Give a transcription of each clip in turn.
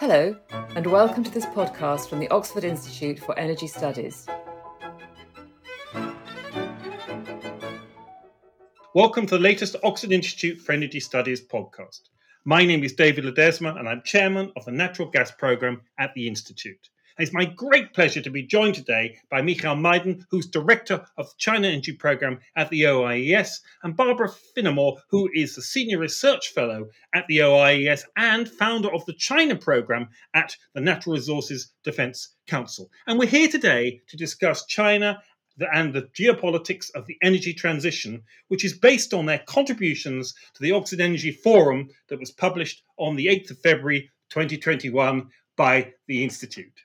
Hello, and welcome to this podcast from the Oxford Institute for Energy Studies. Welcome to the latest Oxford Institute for Energy Studies podcast. My name is David Ledesma, and I'm chairman of the Natural Gas Programme at the Institute. And it's my great pleasure to be joined today by Michael Meiden, who's director of the China Energy Programme at the OIES, and Barbara Finnemore, who is the senior research fellow at the OIES and founder of the China Programme at the Natural Resources Defence Council. And we're here today to discuss China and the geopolitics of the energy transition, which is based on their contributions to the Oxford Energy Forum that was published on the 8th of February 2021 by the Institute.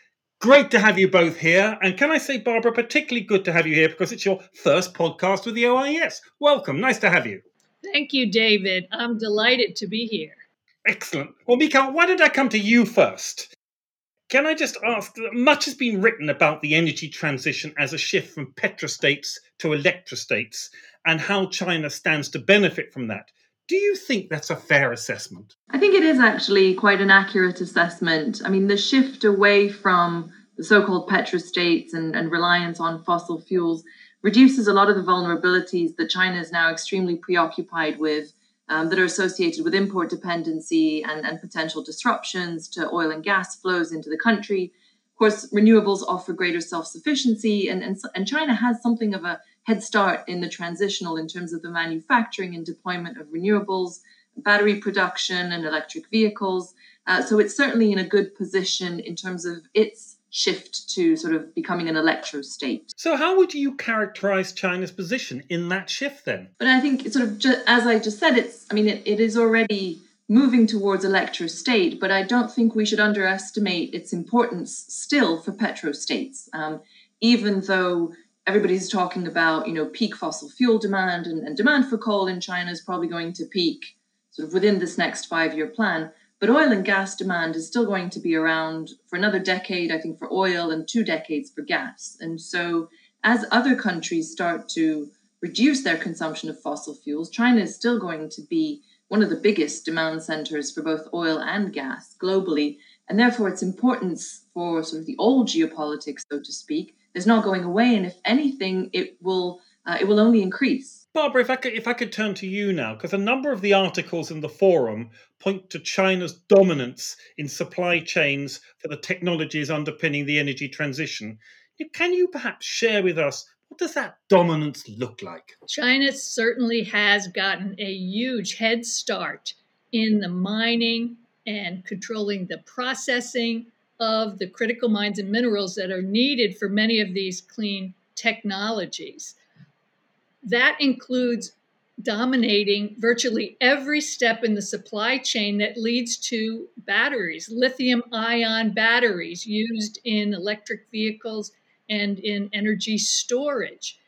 Great to have you both here. And can I say, Barbara, particularly good to have you here because it's your first podcast with the OIES. Welcome. Nice to have you. Thank you, David. I'm delighted to be here. Excellent. Well, Mika, why did I come to you first? Can I just ask, much has been written about the energy transition as a shift from petrostates to electrostates and how China stands to benefit from that. Do you think that's a fair assessment? I think it is actually quite an accurate assessment. I mean, the shift away from the so-called petrostates and reliance on fossil fuels reduces a lot of the vulnerabilities that China is now extremely preoccupied with that are associated with import dependency and potential disruptions to oil and gas flows into the country. Of course, renewables offer greater self-sufficiency, and China has something of a head start in the transitional in terms of the manufacturing and deployment of renewables, battery production, and electric vehicles. So it's certainly in a good position in terms of its shift to sort of becoming an electrostate. So how would you characterize China's position in that shift then? But I think sort of as I just said, it is already moving towards electrostate, but I don't think we should underestimate its importance still for petrostates. Even though everybody's talking about, peak fossil fuel demand and demand for coal in China is probably going to peak sort of within this next 5-year plan. But oil and gas demand is still going to be around for another decade, I think, for oil and 2 decades for gas. And so as other countries start to reduce their consumption of fossil fuels, China is still going to be one of the biggest demand centers for both oil and gas globally. And therefore, its importance for sort of the old geopolitics, so to speak, is not going away. And if anything, it will only increase. Barbara, if I could turn to you now, because a number of the articles in the forum point to China's dominance in supply chains for the technologies underpinning the energy transition. Can you perhaps share with us, what does that dominance look like? China certainly has gotten a huge head start in the mining and controlling the processing of the critical mines and minerals that are needed for many of these clean technologies. That includes dominating virtually every step in the supply chain that leads to batteries, lithium-ion batteries used in electric vehicles and in energy storage.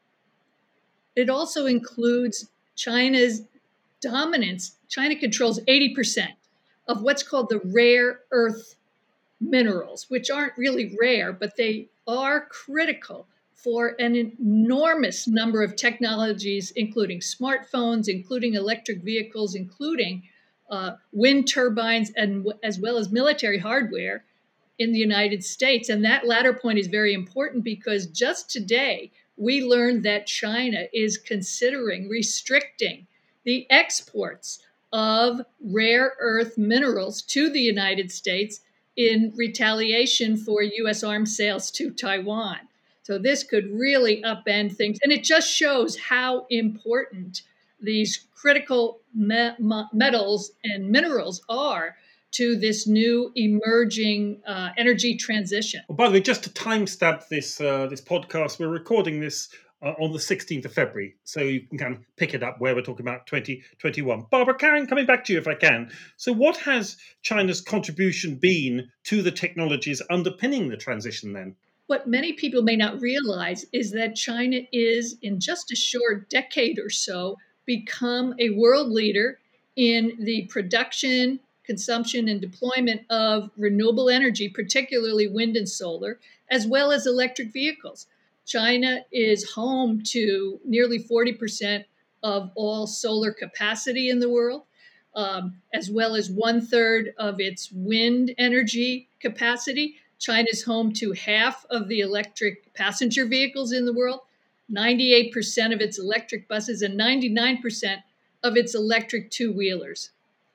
It also includes China's dominance. China controls 80% of what's called the rare earth minerals, which aren't really rare, but they are critical for an enormous number of technologies, including smartphones, including electric vehicles, including wind turbines, and as well as military hardware in the United States. And that latter point is very important because just today, we learned that China is considering restricting the exports of rare earth minerals to the United States in retaliation for U.S. arms sales to Taiwan. So this could really upend things. And it just shows how important these critical metals and minerals are to this new emerging energy transition. Well, by the way, just to timestamp this podcast, we're recording this on the 16th of February, so you can kind of pick it up where we're talking about 2021. Barbara, Karen, coming back to you if I can. So what has China's contribution been to the technologies underpinning the transition then? What many people may not realize is that China is, in just a short decade or so, become a world leader in the production, consumption, and deployment of renewable energy, particularly wind and solar, as well as electric vehicles. China is home to nearly 40% of all solar capacity in the world. as well as 1/3 of its wind energy capacity. China's home to half of the electric passenger vehicles in the world, 98% of its electric buses, and 99% of its electric two-wheelers.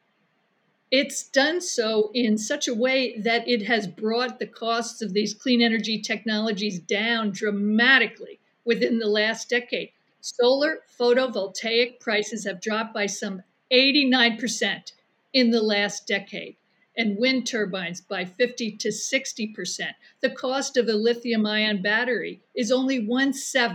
It's done so in such a way that it has brought the costs of these clean energy technologies down dramatically within the last decade. Solar photovoltaic prices have dropped by some 89% in the last decade, and wind turbines by 50 to 60%. The cost of a lithium ion battery is only 1/7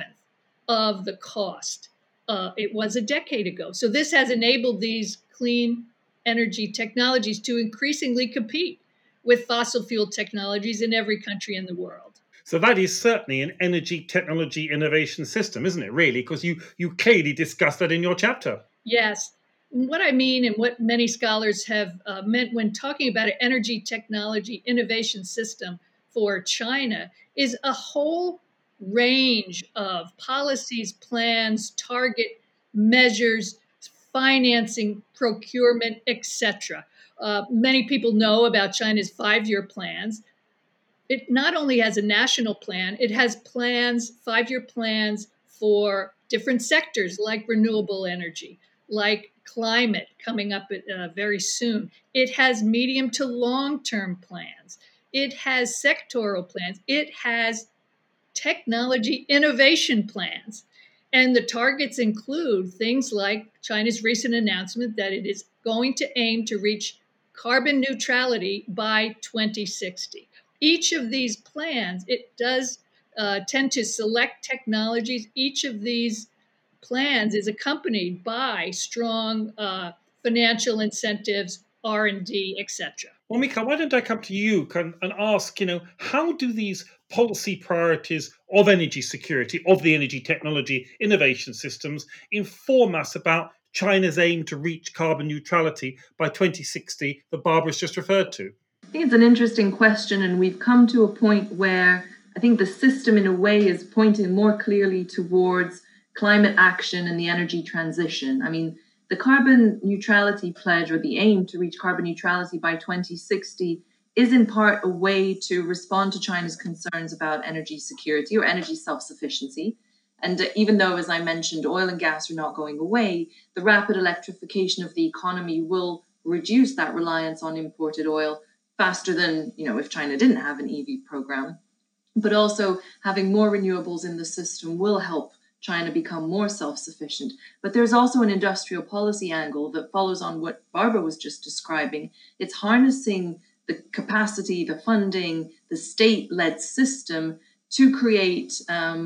of the cost it was a decade ago. So this has enabled these clean energy technologies to increasingly compete with fossil fuel technologies in every country in the world. So that is certainly an energy technology innovation system, isn't it, really? Because you clearly discussed that in your chapter. Yes. What I mean, and what many scholars have meant when talking about an energy technology innovation system for China, is a whole range of policies, plans, target measures, financing, procurement, etc. Many people know about China's 5-year plans. It not only has a national plan, it has plans, 5-year plans for different sectors like renewable energy, like climate coming up very soon. It has medium to long-term plans. It has sectoral plans. It has technology innovation plans. And the targets include things like China's recent announcement that it is going to aim to reach carbon neutrality by 2060. Each of these plans, it does tend to select technologies. Each of these plans is accompanied by strong financial incentives, R&D, etc. Well, Mika, why don't I come to you and ask, how do these policy priorities of energy security, of the energy technology innovation systems, inform us about China's aim to reach carbon neutrality by 2060 that Barbara's just referred to? I think it's an interesting question, and we've come to a point where I think the system in a way is pointing more clearly towards climate action and the energy transition. I mean, the carbon neutrality pledge, or the aim to reach carbon neutrality by 2060, is in part a way to respond to China's concerns about energy security or energy self-sufficiency. And even though, as I mentioned, oil and gas are not going away, the rapid electrification of the economy will reduce that reliance on imported oil faster than, if China didn't have an EV program. But also having more renewables in the system will help China become more self-sufficient. But there's also an industrial policy angle that follows on what Barbara was just describing. It's harnessing the capacity, the funding, the state-led system to create,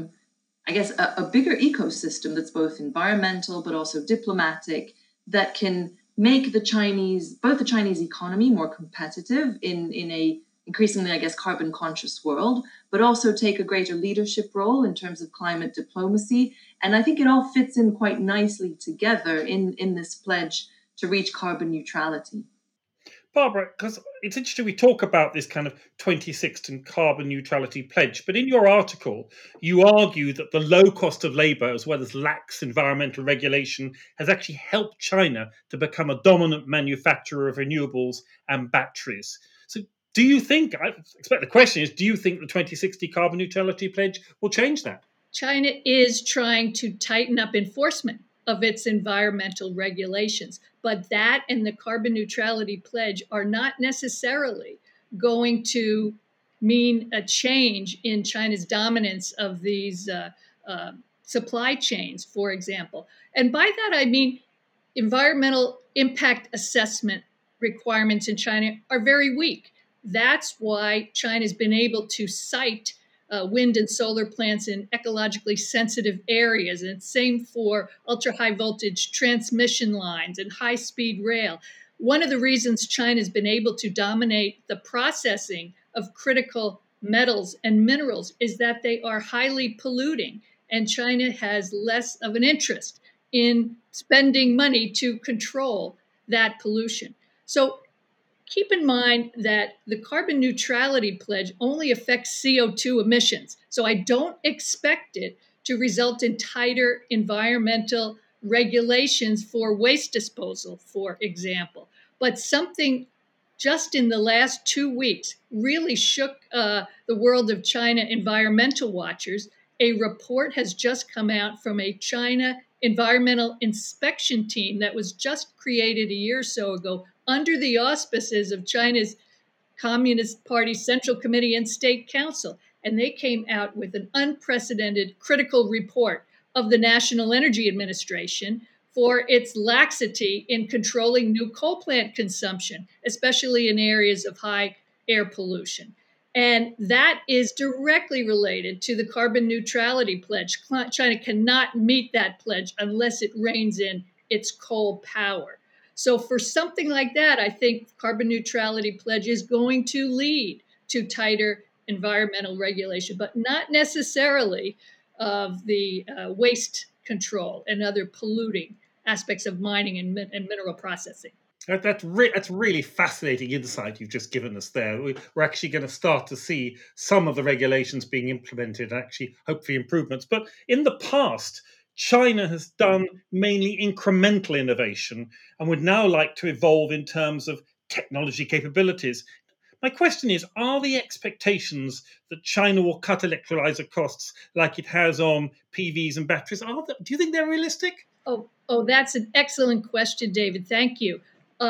a bigger ecosystem that's both environmental but also diplomatic, that can make both the Chinese economy more competitive in a increasingly, carbon conscious world, but also take a greater leadership role in terms of climate diplomacy. And I think it all fits in quite nicely together in this pledge to reach carbon neutrality. Barbara, because it's interesting, we talk about this kind of 2060 carbon neutrality pledge, but in your article, you argue that the low cost of labor, as well as lax environmental regulation, has actually helped China to become a dominant manufacturer of renewables and batteries. So do you think, I expect the question is, do you think the 2060 carbon neutrality pledge will change that? China is trying to tighten up enforcement of its environmental regulations, but that and the carbon neutrality pledge are not necessarily going to mean a change in China's dominance of these supply chains, for example. And by that, I mean environmental impact assessment requirements in China are very weak. That's why China's been able to cite wind and solar plants in ecologically sensitive areas, and same for ultra high voltage transmission lines and high speed rail. One of the reasons China's been able to dominate the processing of critical metals and minerals is that they are highly polluting, and China has less of an interest in spending money to control that pollution. So keep in mind that the carbon neutrality pledge only affects CO2 emissions. So I don't expect it to result in tighter environmental regulations for waste disposal, for example. But something just in the last 2 weeks really shook the world of China environmental watchers. A report has just come out from a China environmental inspection team that was just created a year or so ago under the auspices of China's Communist Party Central Committee and State Council. And they came out with an unprecedented critical report of the National Energy Administration for its laxity in controlling new coal plant consumption, especially in areas of high air pollution. And that is directly related to the carbon neutrality pledge. China cannot meet that pledge unless it reins in its coal power. So for something like that, I think carbon neutrality pledge is going to lead to tighter environmental regulation, but not necessarily of the waste control and other polluting aspects of mining and mineral processing. That's really fascinating insight you've just given us there. We're actually going to start to see some of the regulations being implemented, actually, hopefully improvements. But in the past, China has done mainly incremental innovation and would now like to evolve in terms of technology capabilities. My question is, are the expectations that China will cut electrolyzer costs like it has on PVs and batteries, do you think they're realistic? Oh, that's an excellent question, David. Thank you.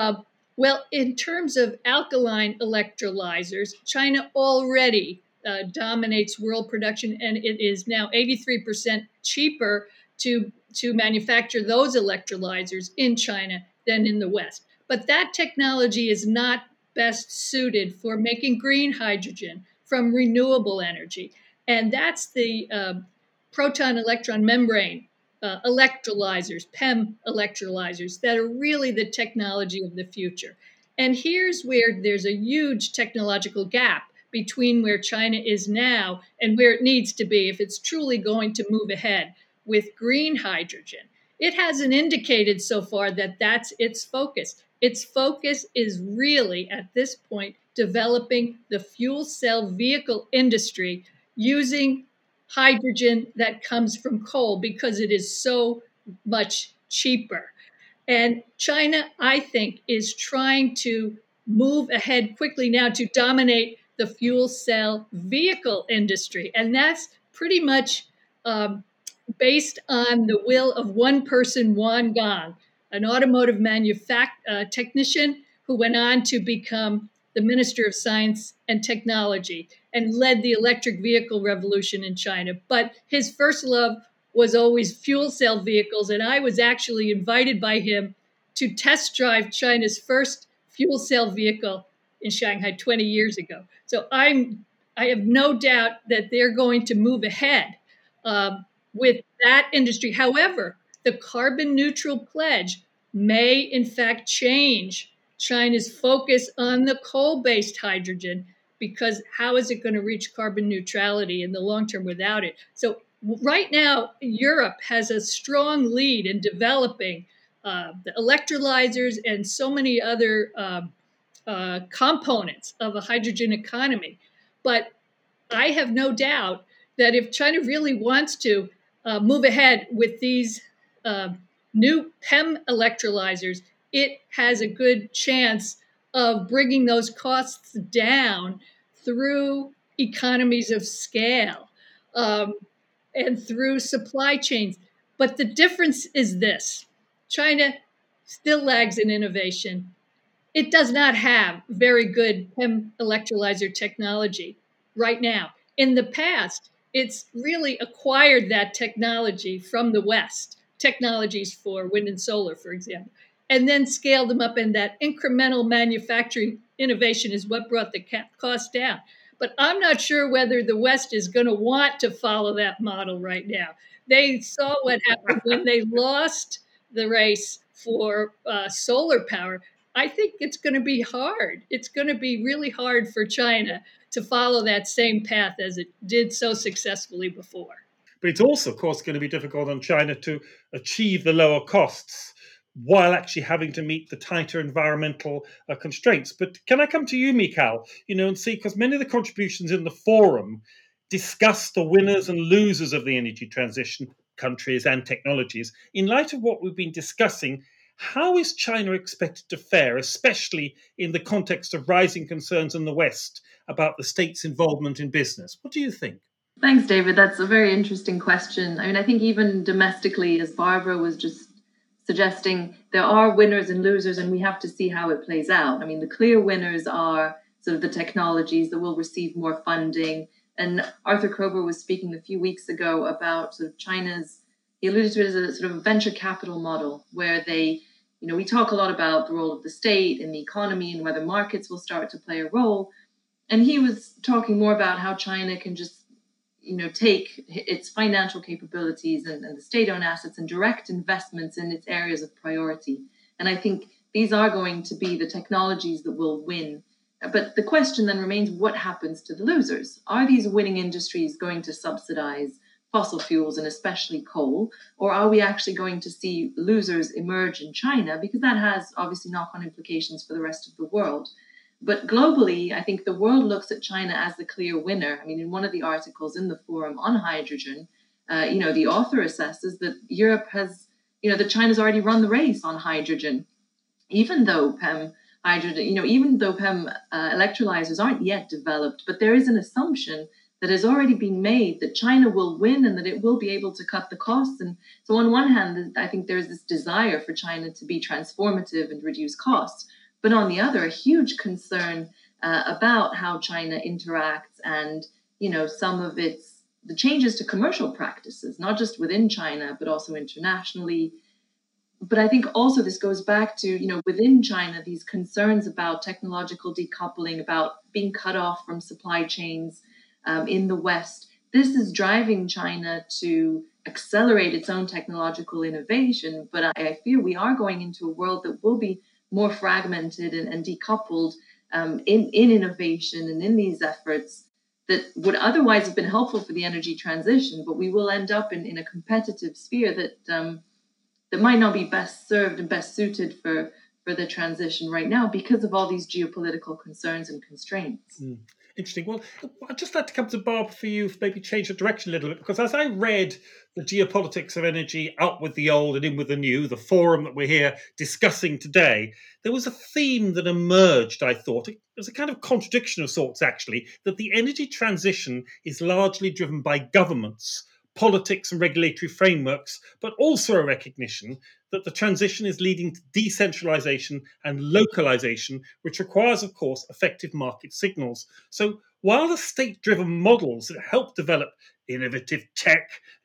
Well, in terms of alkaline electrolyzers, China already dominates world production, and it is now 83% cheaper to manufacture those electrolyzers in China than in the West. But that technology is not best suited for making green hydrogen from renewable energy. And that's the proton-electron membrane electrolyzers, PEM electrolyzers, that are really the technology of the future. And here's where there's a huge technological gap between where China is now and where it needs to be if it's truly going to move ahead with green hydrogen. It hasn't indicated so far that that's its focus. Its focus is really, at this point, developing the fuel cell vehicle industry using hydrogen that comes from coal because it is so much cheaper. And China, I think, is trying to move ahead quickly now to dominate the fuel cell vehicle industry. And that's pretty much based on the will of one person, Wan Gong, an automotive technician who went on to become the Minister of Science and Technology and led the electric vehicle revolution in China. But his first love was always fuel cell vehicles, and I was actually invited by him to test drive China's first fuel cell vehicle in Shanghai 20 years ago. So I have no doubt that they're going to move ahead with that industry. However, the carbon neutral pledge may in fact change China's focus on the coal-based hydrogen, because how is it going to reach carbon neutrality in the long term without it? So right now, Europe has a strong lead in developing the electrolyzers and so many other components of a hydrogen economy. But I have no doubt that if China really wants to move ahead with these new PEM electrolyzers, it has a good chance of bringing those costs down through economies of scale and through supply chains. But the difference is this: China still lags in innovation. It does not have very good PEM electrolyzer technology right now. In the past, it's really acquired that technology from the West, technologies for wind and solar, for example, and then scaled them up. And that incremental manufacturing innovation is what brought the cost down. But I'm not sure whether the West is going to want to follow that model right now. They saw what happened when they lost the race for solar power. I think it's going to be hard. It's going to be really hard for China to follow that same path as it did so successfully before. But it's also, of course, going to be difficult on China to achieve the lower costs while actually having to meet the tighter environmental constraints. But can I come to you, Michal, and see, because many of the contributions in the forum discuss the winners and losers of the energy transition, countries and technologies. In light of what we've been discussing, how is China expected to fare, especially in the context of rising concerns in the West about the state's involvement in business? What do you think? Thanks, David. That's a very interesting question. I mean, I think even domestically, as Barbara was just suggesting, there are winners and losers, and we have to see how it plays out. I mean, the clear winners are sort of the technologies that will receive more funding. And Arthur Krober was speaking a few weeks ago about sort of China's, he alluded to it as a sort of venture capital model where they, we talk a lot about the role of the state in the economy and whether markets will start to play a role. And he was talking more about how China can just take its financial capabilities and the state-owned assets and direct investments in its areas of priority. And I think these are going to be the technologies that will win. But the question then remains, what happens to the losers? Are these winning industries going to subsidize fossil fuels and especially coal? Or are we actually going to see losers emerge in China? Because that has obviously knock-on implications for the rest of the world. But globally, I think the world looks at China as the clear winner. I mean, in one of the articles in the forum on hydrogen, the author assesses that Europe has, that China's already run the race on hydrogen, even though PEM electrolyzers aren't yet developed. But there is an assumption that has already been made that China will win and that it will be able to cut the costs. And so on one hand, I think there's this desire for China to be transformative and reduce costs. But on the other, a huge concern about how China interacts and, some of the changes to commercial practices, not just within China, but also internationally. But I think also this goes back to, within China, these concerns about technological decoupling, about being cut off from supply chains in the West. This is driving China to accelerate its own technological innovation. But I fear we are going into a world that will be more fragmented and decoupled in innovation and in these efforts that would otherwise have been helpful for the energy transition, but we will end up in a competitive sphere that might not be best served and best suited for the transition right now because of all these geopolitical concerns and constraints. Interesting. Well, I'd just like to come to Barb for you, maybe change the direction a little bit, because as I read the geopolitics of energy, out with the old and in with the new, the forum that we're here discussing today, there was a theme that emerged, I thought. It was a kind of contradiction of sorts, actually, that the energy transition is largely driven by governments, politics and regulatory frameworks, but also a recognition that the transition is leading to decentralization and localization, which requires, of course, effective market signals. So while the state-driven models that help develop innovative tech,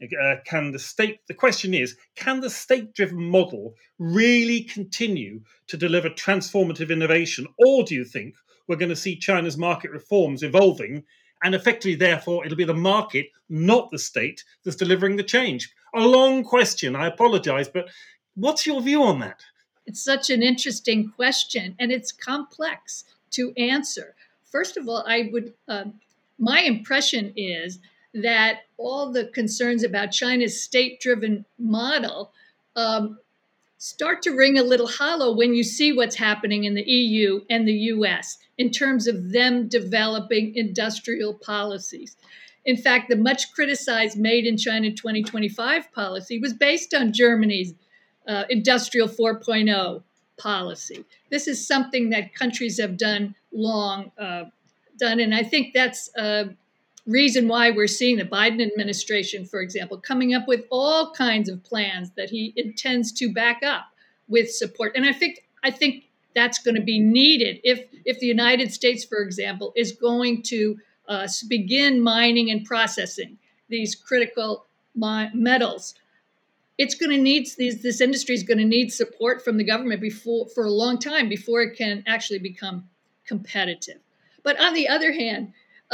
the question is, can the state-driven model really continue to deliver transformative innovation? Or do you think we're going to see China's market reforms evolving and effectively, therefore, it'll be the market, not the state, that's delivering the change? A long question, I apologize, but what's your view on that? It's such an interesting question, and it's complex to answer. First of all, my impression is that all the concerns about China's state-driven model start to ring a little hollow when you see what's happening in the EU and the US in terms of them developing industrial policies. In fact, the much criticized Made in China 2025 policy was based on Germany's Industrial 4.0 policy. This is something that countries have done long, and I think that's a reason why we're seeing the Biden administration, for example, coming up with all kinds of plans that he intends to back up with support. And I think that's going to be needed if the United States, for example, is going to begin mining and processing these critical metals. It's going to need this industry is going to need support from the government for a long time before it can actually become competitive. But on the other hand,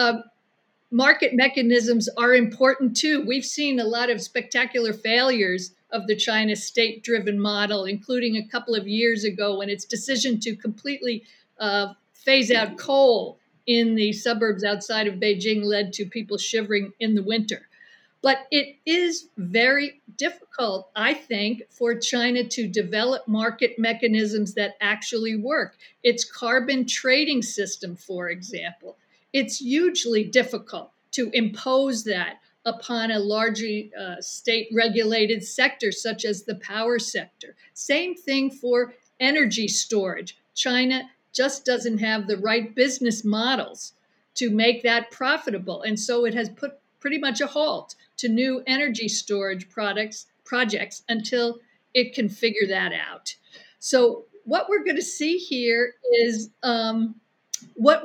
market mechanisms are important too. We've seen a lot of spectacular failures of the China state-driven model, including a couple of years ago when its decision to completely phase out coal in the suburbs outside of Beijing led to people shivering in the winter. But it is very difficult, I think, for China to develop market mechanisms that actually work. Its carbon trading system, for example, it's hugely difficult to impose that upon a largely state-regulated sector, such as the power sector. Same thing for energy storage. China just doesn't have the right business models to make that profitable. And so it has put pretty much a halt to new energy projects until it can figure that out. So what we're going to see here is let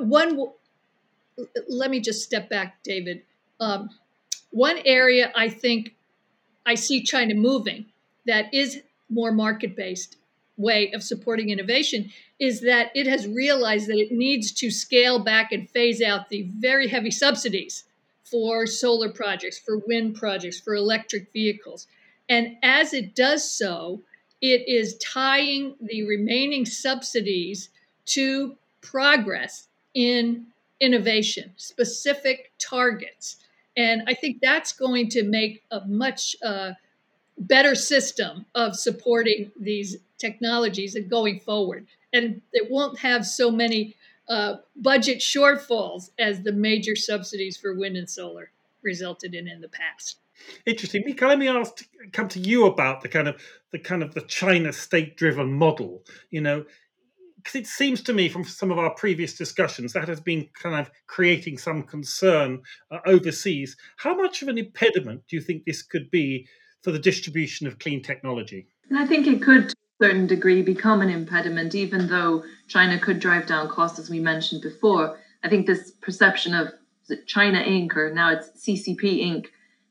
me just step back, David. One area I think I see China moving that is more market-based way of supporting innovation is that it has realized that it needs to scale back and phase out the very heavy subsidies for solar projects, for wind projects, for electric vehicles. And as it does so, it is tying the remaining subsidies to progress in innovation, specific targets. And I think that's going to make a much better system of supporting these technologies and going forward. And it won't have so many budget shortfalls as the major subsidies for wind and solar resulted in the past. Interesting. Mika, let me come to you about the China state-driven model. Because it seems to me from some of our previous discussions that has been kind of creating some concern overseas. How much of an impediment do you think this could be for the distribution of clean technology? And I think it could, to a certain degree, become an impediment, even though China could drive down costs, as we mentioned before. I think this perception of China Inc., or now it's CCP Inc.,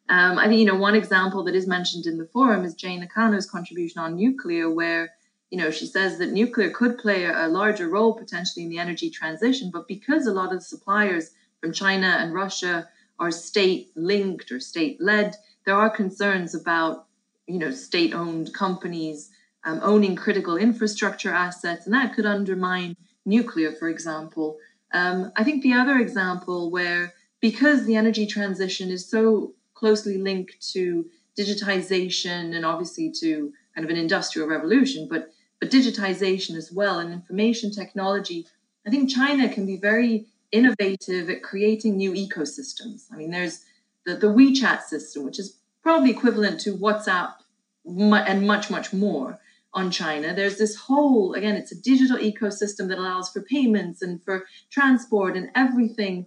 I think, one example that is mentioned in the forum is Jane Nakano's contribution on nuclear, where, she says that nuclear could play a larger role potentially in the energy transition, but because a lot of the suppliers from China and Russia are state-linked or state-led, there are concerns about, state-owned companies owning critical infrastructure assets, and that could undermine nuclear, for example. I think the other example where, because the energy transition is so closely linked to digitization and obviously to kind of an industrial revolution, but digitization as well and information technology, I think China can be very innovative at creating new ecosystems. I mean, there's the WeChat system, which is probably equivalent to WhatsApp and much, much more on China. There's this whole, again, it's a digital ecosystem that allows for payments and for transport and everything.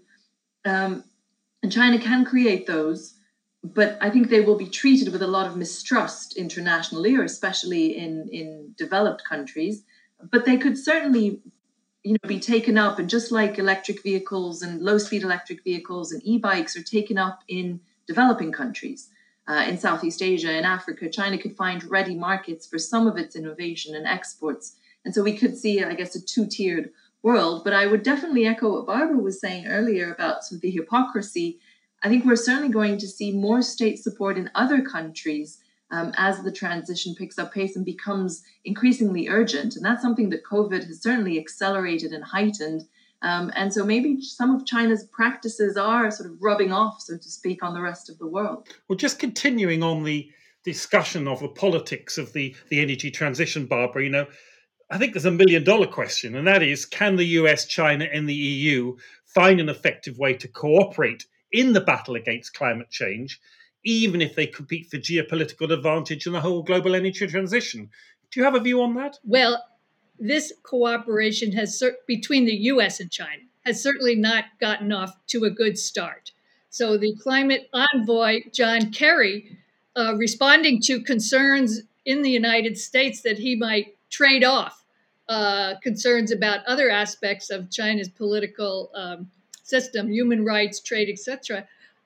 And China can create those, but I think they will be treated with a lot of mistrust internationally, or especially in developed countries. But they could certainly, be taken up, and just like electric vehicles and low-speed electric vehicles and e-bikes are taken up in developing countries, in Southeast Asia, in Africa, China could find ready markets for some of its innovation and exports. And so we could see, I guess, a two-tiered world. But I would definitely echo what Barbara was saying earlier about sort of the hypocrisy. I think we're certainly going to see more state support in other countries as the transition picks up pace and becomes increasingly urgent. And that's something that COVID has certainly accelerated and heightened. And so maybe some of China's practices are sort of rubbing off, so to speak, on the rest of the world. Well, just continuing on the discussion of the politics of the energy transition, Barbara, I think there's $1 million question, and that is, can the US, China, and the EU find an effective way to cooperate in the battle against climate change, even if they compete for geopolitical advantage in the whole global energy transition? Do you have a view on that? Well, this cooperation between the U.S. and China has certainly not gotten off to a good start. So the climate envoy, John Kerry, responding to concerns in the United States that he might trade off concerns about other aspects of China's political system, human rights, trade, etc.,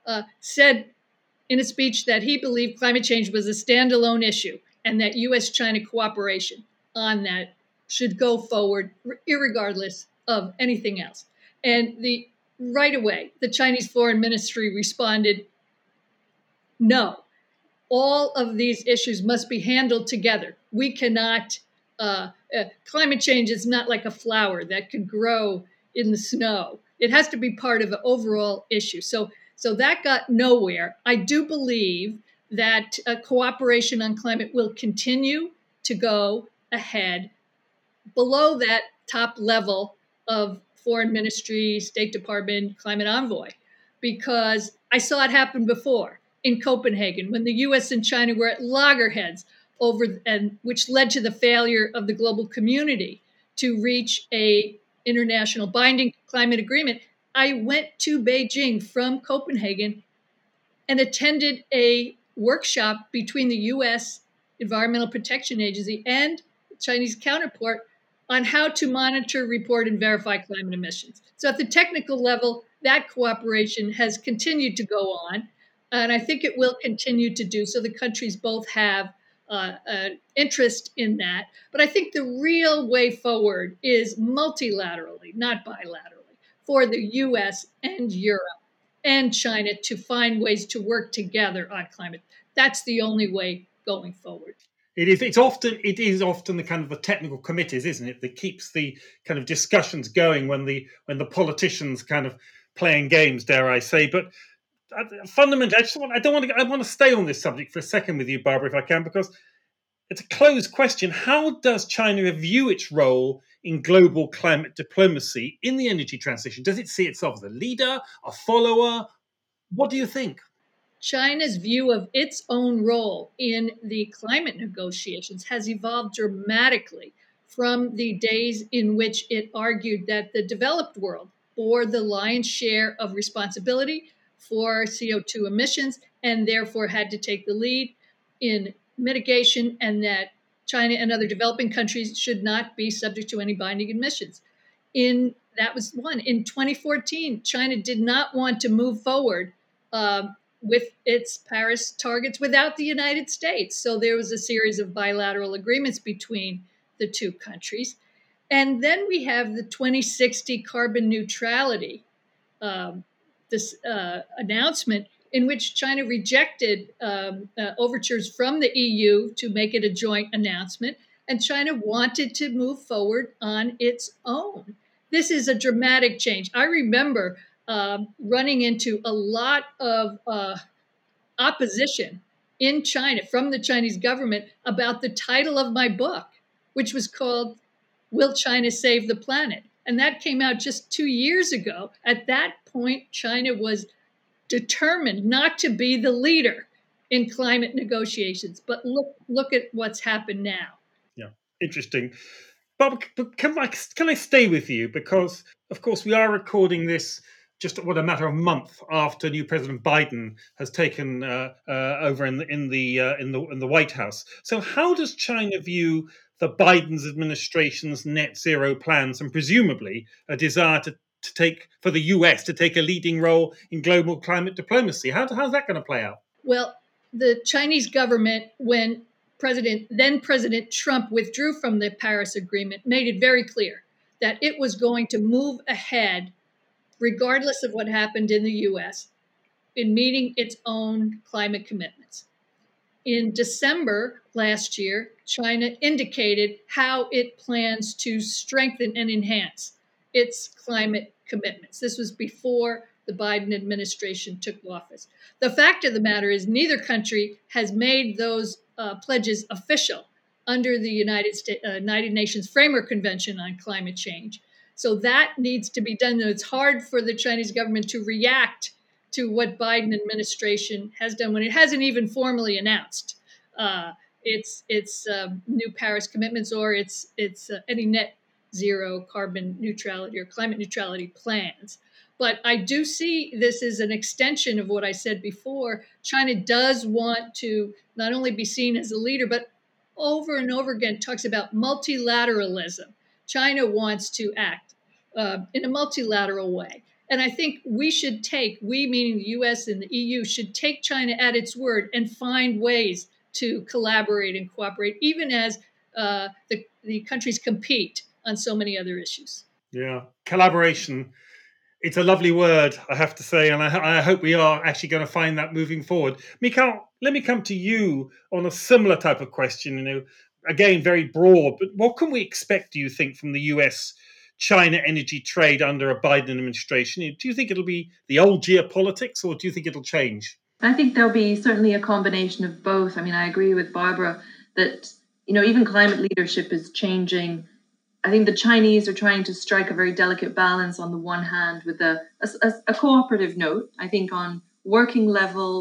said in a speech that he believed climate change was a standalone issue and that U.S.-China cooperation on that should go forward irregardless of anything else. And right away, the Chinese Foreign Ministry responded, no, all of these issues must be handled together. We cannot, climate change is not like a flower that could grow in the snow. It has to be part of an overall issue. So that got nowhere. I do believe that cooperation on climate will continue to go ahead below that top level of foreign ministry, State Department, climate envoy, because I saw it happen before. in Copenhagen when the US and China were at loggerheads which led to the failure of the global community to reach a international binding climate agreement. I went to Beijing from Copenhagen and attended a workshop between the US Environmental Protection Agency and the Chinese counterpart on how to monitor, report, and verify climate emissions. So at the technical level, that cooperation has continued to go on, and I think it will continue to do so. The countries both have an interest in that. But I think the real way forward is multilaterally, not bilaterally, for the US and Europe and China to find ways to work together on climate. That's the only way going forward. It is often the kind of the technical committees, isn't it, that keeps the kind of discussions going when the politicians kind of playing games, dare I say. But fundamentally, I want to stay on this subject for a second with you, Barbara, if I can, because it's a closed question. How does China view its role in global climate diplomacy in the energy transition? Does it see itself as a leader, a follower? What do you think? China's view of its own role in the climate negotiations has evolved dramatically from the days in which it argued that the developed world bore the lion's share of responsibility for CO2 emissions and therefore had to take the lead in mitigation, and that China and other developing countries should not be subject to any binding emissions. That was one. In 2014, China did not want to move forward with its Paris targets without the United States. So there was a series of bilateral agreements between the two countries. And then we have the 2060 carbon neutrality announcement in which China rejected overtures from the EU to make it a joint announcement. And China wanted to move forward on its own. This is a dramatic change. I remember running into a lot of opposition in China from the Chinese government about the title of my book, which was called Will China Save the Planet? And that came out just 2 years ago. At that point, China was determined not to be the leader in climate negotiations. But look at what's happened now. Yeah, interesting. Bob, can I stay with you? Because, of course, we are recording this just a matter of a month after new President Biden has taken over in the White House. So, how does China view the Biden's administration's net zero plans and presumably a desire to take for the US to take a leading role in global climate diplomacy? How's that going to play out? Well, the Chinese government, when then President Trump withdrew from the Paris Agreement, made it very clear that it was going to move ahead, regardless of what happened in the US, in meeting its own climate commitments. In December last year, China indicated how it plans to strengthen and enhance its climate commitments. This was before the Biden administration took office. The fact of the matter is neither country has made those pledges official under the United Nations Framework Convention on Climate Change. So that needs to be done. It's hard for the Chinese government to react to what Biden administration has done when it hasn't even formally announced its new Paris commitments or its any net zero carbon neutrality or climate neutrality plans. But I do see this as an extension of what I said before. China does want to not only be seen as a leader, but over and over again talks about multilateralism. China wants to act in a multilateral way. And I think we meaning the US and the EU, should take China at its word and find ways to collaborate and cooperate, even as the countries compete on so many other issues. Yeah, collaboration. It's a lovely word, I have to say, and I hope we are actually going to find that moving forward. Mikhail, let me come to you on a similar type of question, again, very broad, but what can we expect, do you think, from the US-China energy trade under a Biden administration? Do you think it'll be the old geopolitics, or do you think it'll change? I think there'll be certainly a combination of both. I mean, I agree with Barbara that, even climate leadership is changing. I think the Chinese are trying to strike a very delicate balance on the one hand with a cooperative note. I think on working level,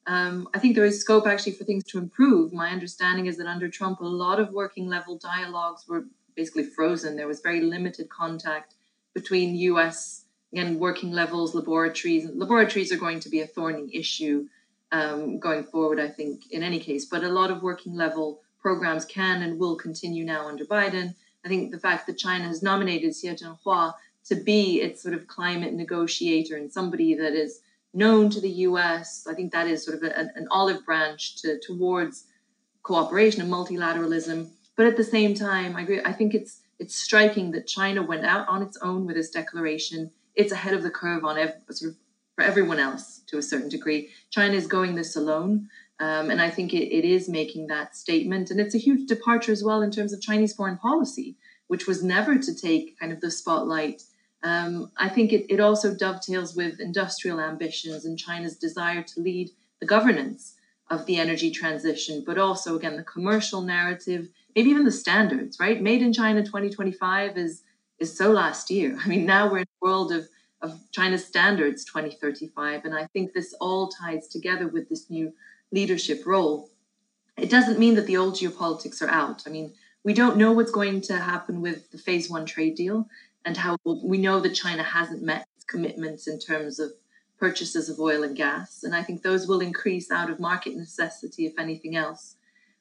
I think there is scope actually for things to improve. My understanding is that under Trump, a lot of working level dialogues were basically frozen. There was very limited contact between US and working levels, laboratories. Laboratories are going to be a thorny issue going forward, I think, in any case. But a lot of working level programs can and will continue now under Biden. I think the fact that China has nominated Xie Zhenhua to be its sort of climate negotiator and somebody that is known to the US, I think that is sort of an olive branch towards cooperation and multilateralism. But at the same time, I agree. I think it's striking that China went out on its own with this declaration. It's ahead of the curve on sort of for everyone else to a certain degree. China is going this alone. And I think it is making that statement. And it's a huge departure as well in terms of Chinese foreign policy, which was never to take kind of the spotlight. I think it also dovetails with industrial ambitions and China's desire to lead the governance of the energy transition, but also, again, the commercial narrative, maybe even the standards, right? Made in China 2025 is so last year. I mean, now we're in a world of China's standards 2035. And I think this all ties together with this new leadership role. It doesn't mean that the old geopolitics are out. I mean, we don't know what's going to happen with the phase one trade deal and how we know that China hasn't met its commitments in terms of purchases of oil and gas. And I think those will increase out of market necessity, if anything else.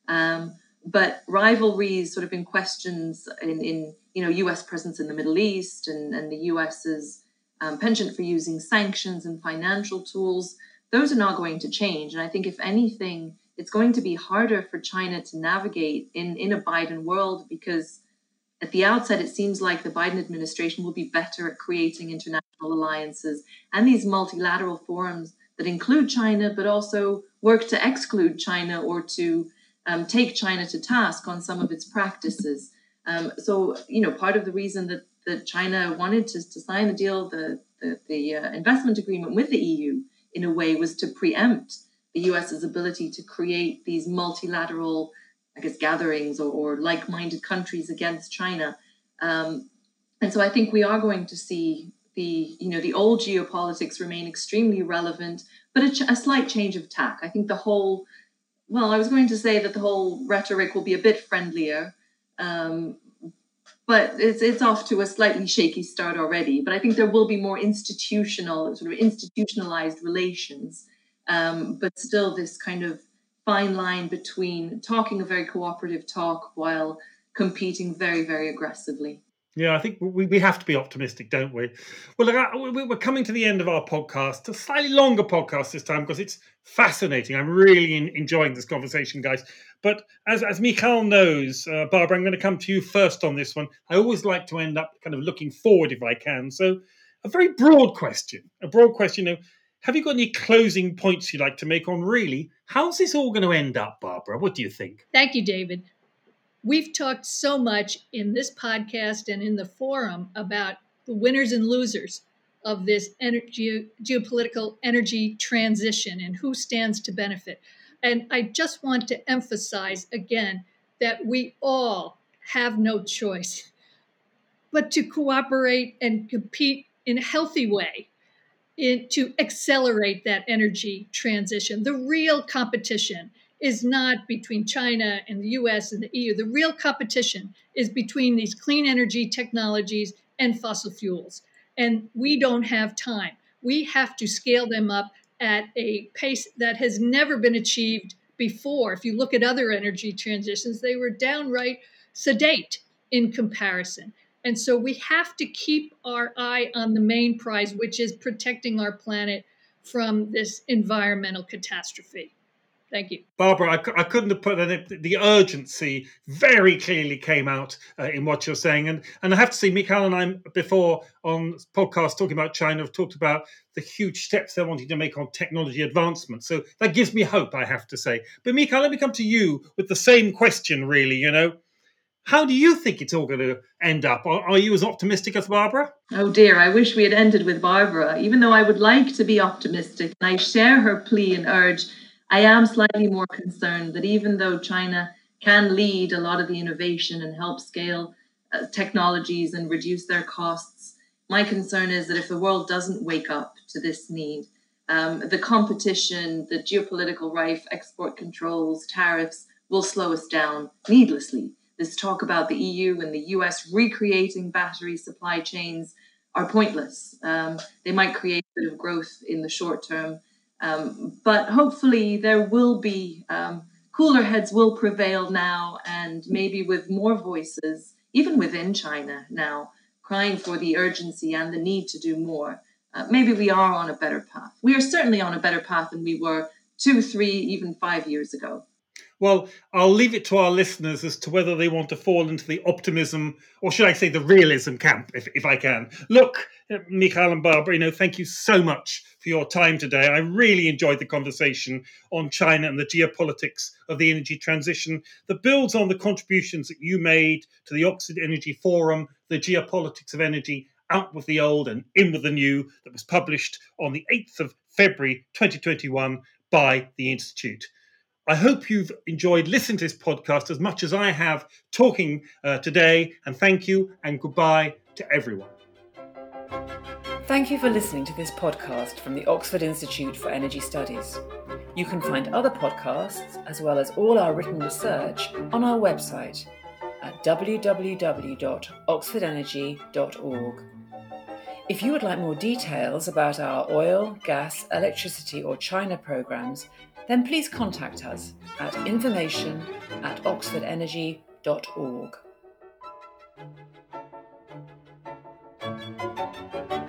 But rivalries sort of in questions in US presence in the Middle East and the US's penchant for using sanctions and financial tools, those are not going to change. And I think if anything, it's going to be harder for China to navigate in a Biden world, because at the outset, it seems like the Biden administration will be better at creating international alliances and these multilateral forums that include China, but also work to exclude China or to take China to task on some of its practices. So, part of the reason that China wanted to sign the deal, the investment agreement with the EU, in a way, was to preempt the US's ability to create these multilateral, gatherings or like-minded countries against China. And so I think we are going to see the old geopolitics remain extremely relevant, but a slight change of tack. I think I was going to say that the whole rhetoric will be a bit friendlier, but it's off to a slightly shaky start already. But I think there will be more institutionalized relations, but still this kind of fine line between talking a very cooperative talk while competing very, very aggressively. Yeah, I think we have to be optimistic, don't we? Well, look, we're coming to the end of our podcast, a slightly longer podcast this time because it's fascinating. I'm really enjoying this conversation, guys. But as Michal knows, Barbara, I'm going to come to you first on this one. I always like to end up kind of looking forward if I can. So a very broad question. Have you got any closing points you'd like to make on really how's this all going to end up, Barbara? What do you think? Thank you, David. We've talked so much in this podcast and in the forum about the winners and losers of this geopolitical energy transition and who stands to benefit. And I just want to emphasize again that we all have no choice but to cooperate and compete in a healthy way to accelerate that energy transition. The real competition is not between China and the US and the EU. The real competition is between these clean energy technologies and fossil fuels. And we don't have time. We have to scale them up at a pace that has never been achieved before. If you look at other energy transitions, they were downright sedate in comparison. And so we have to keep our eye on the main prize, which is protecting our planet from this environmental catastrophe. Thank you. Barbara, I couldn't have put it. The urgency very clearly came out in what you're saying. And I have to say, Michal and I, before on podcast talking about China, have talked about the huge steps they're wanting to make on technology advancement. So that gives me hope, I have to say. But Michal, let me come to you with the same question, really, How do you think it's all going to end up? Are you as optimistic as Barbara? Oh dear, I wish we had ended with Barbara. Even though I would like to be optimistic, and I share her plea and urge, I am slightly more concerned that even though China can lead a lot of the innovation and help scale technologies and reduce their costs, my concern is that if the world doesn't wake up to this need, The competition, the geopolitical rife, export controls, tariffs will slow us down needlessly. This talk about the EU and the US recreating battery supply chains are pointless. They might create a bit of growth in the short term, but hopefully there will be cooler heads will prevail now, and maybe with more voices, even within China now, crying for the urgency and the need to do more. Maybe we are on a better path. We are certainly on a better path than we were 2, 3, even 5 years ago. Well, I'll leave it to our listeners as to whether they want to fall into the optimism, or should I say the realism camp, if I can. Look, Michael and Barbara, thank you so much for your time today. I really enjoyed the conversation on China and the geopolitics of the energy transition that builds on the contributions that you made to the Oxford Energy Forum, the geopolitics of energy, out with the old and in with the new, that was published on the 8th of February 2021 by the Institute. I hope you've enjoyed listening to this podcast as much as I have talking today, and thank you and goodbye to everyone. Thank you for listening to this podcast from the Oxford Institute for Energy Studies. You can find other podcasts, as well as all our written research, on our website at www.oxfordenergy.org. If you would like more details about our oil, gas, electricity or China programs, then please contact us at information@oxfordenergy.org.